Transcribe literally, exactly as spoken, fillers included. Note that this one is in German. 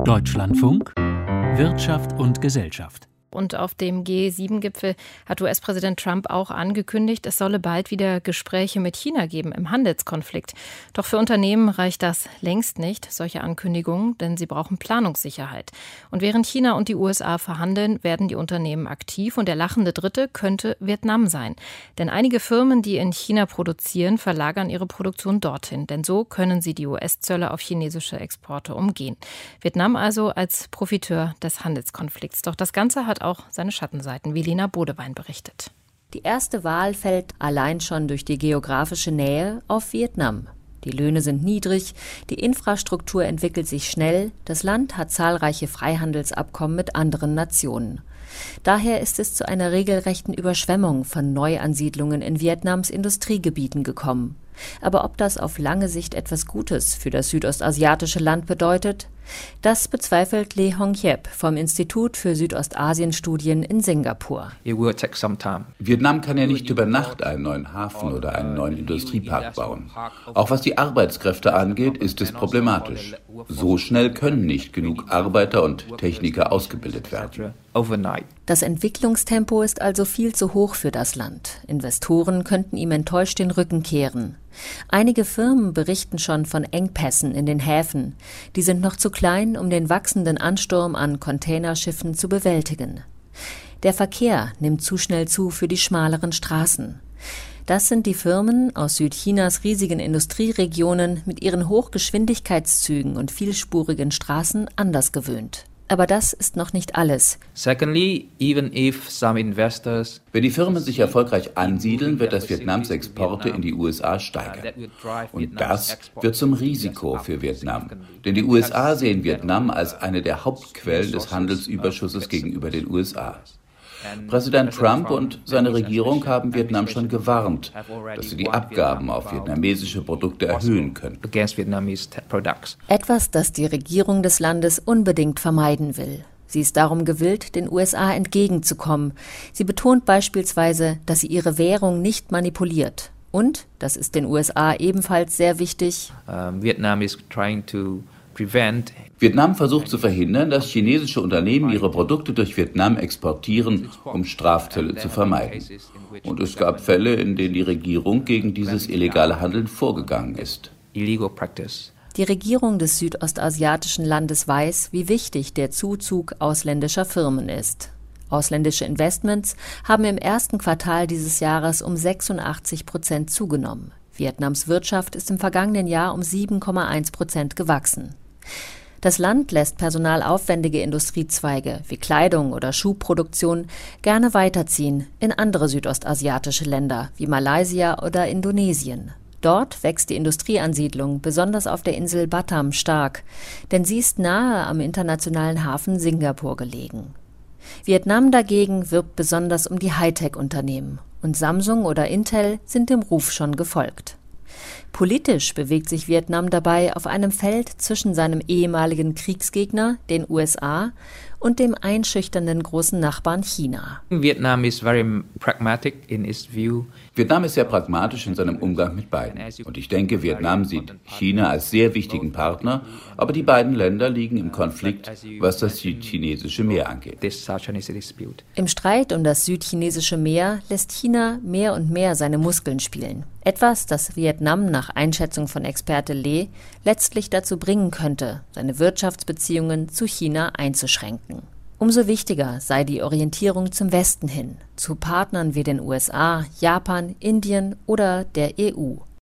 Deutschlandfunk Wirtschaft und Gesellschaft. Und auf dem G sieben Gipfel hat U S-Präsident Trump auch angekündigt, es solle bald wieder Gespräche mit China geben im Handelskonflikt. Doch für Unternehmen reicht das längst nicht, solche Ankündigungen, denn sie brauchen Planungssicherheit. Und während China und die U S A verhandeln, werden die Unternehmen aktiv und der lachende Dritte könnte Vietnam sein. Denn einige Firmen, die in China produzieren, verlagern ihre Produktion dorthin. Denn so können sie die U S-Zölle auf chinesische Exporte umgehen. Vietnam also als Profiteur des Handelskonflikts. Doch das Ganze hat auch seine Schattenseiten, wie Lena Bodewein berichtet. Die erste Wahl fällt allein schon durch die geografische Nähe auf Vietnam. Die Löhne sind niedrig, die Infrastruktur entwickelt sich schnell, das Land hat zahlreiche Freihandelsabkommen mit anderen Nationen. Daher ist es zu einer regelrechten Überschwemmung von Neuansiedlungen in Vietnams Industriegebieten gekommen. Aber ob das auf lange Sicht etwas Gutes für das südostasiatische Land bedeutet, das bezweifelt Lee Hong-Hiep vom Institut für Südostasienstudien in Singapur. Vietnam kann ja nicht über Nacht einen neuen Hafen oder einen neuen Industriepark bauen. Auch was die Arbeitskräfte angeht, ist es problematisch. So schnell können nicht genug Arbeiter und Techniker ausgebildet werden. Das Entwicklungstempo ist also viel zu hoch für das Land. Investoren könnten ihm enttäuscht den Rücken kehren. Einige Firmen berichten schon von Engpässen in den Häfen. Die sind noch zu klein, um den wachsenden Ansturm an Containerschiffen zu bewältigen. Der Verkehr nimmt zu schnell zu für die schmaleren Straßen. Das sind die Firmen aus Südchinas riesigen Industrieregionen mit ihren Hochgeschwindigkeitszügen und vielspurigen Straßen anders gewöhnt. Aber das ist noch nicht alles. Secondly, even if some investors Wenn die Firmen sich erfolgreich ansiedeln, wird das Vietnams Exporte in die U S A steigern. Und das wird zum Risiko für Vietnam. Denn die U S A sehen Vietnam als eine der Hauptquellen des Handelsüberschusses gegenüber den U S A. Präsident Trump und seine Regierung haben Vietnam schon gewarnt, dass sie die Abgaben auf vietnamesische Produkte erhöhen können. Etwas, das die Regierung des Landes unbedingt vermeiden will. Sie ist darum gewillt, den U S A entgegenzukommen. Sie betont beispielsweise, dass sie ihre Währung nicht manipuliert. Und, das ist den U S A ebenfalls sehr wichtig, um, Vietnam is trying to Vietnam versucht zu verhindern, dass chinesische Unternehmen ihre Produkte durch Vietnam exportieren, um Strafzölle zu vermeiden. Und es gab Fälle, in denen die Regierung gegen dieses illegale Handeln vorgegangen ist. Die Regierung des südostasiatischen Landes weiß, wie wichtig der Zuzug ausländischer Firmen ist. Ausländische Investments haben im ersten Quartal dieses Jahres um sechsundachtzig Prozent zugenommen. Vietnams Wirtschaft ist im vergangenen Jahr um sieben Komma eins Prozent gewachsen. Das Land lässt personalaufwendige Industriezweige wie Kleidung oder Schuhproduktion gerne weiterziehen in andere südostasiatische Länder wie Malaysia oder Indonesien. Dort wächst die Industrieansiedlung besonders auf der Insel Batam stark, denn sie ist nahe am internationalen Hafen Singapur gelegen. Vietnam dagegen wirbt besonders um die Hightech-Unternehmen und Samsung oder Intel sind dem Ruf schon gefolgt. Politisch bewegt sich Vietnam dabei auf einem Feld zwischen seinem ehemaligen Kriegsgegner, den U S A, und dem einschüchternden großen Nachbarn China. Vietnam is very pragmatic in its view. Vietnam ist sehr pragmatisch in seinem Umgang mit beiden. Und ich denke, Vietnam sieht China als sehr wichtigen Partner, aber die beiden Länder liegen im Konflikt, was das südchinesische Meer angeht. Im Streit um das südchinesische Meer lässt China mehr und mehr seine Muskeln spielen. Etwas, das Vietnam nach Einschätzung von Experte Lee letztlich dazu bringen könnte, seine Wirtschaftsbeziehungen zu China einzuschränken. Umso wichtiger sei die Orientierung zum Westen hin, zu Partnern wie den U S A, Japan, Indien oder der E U.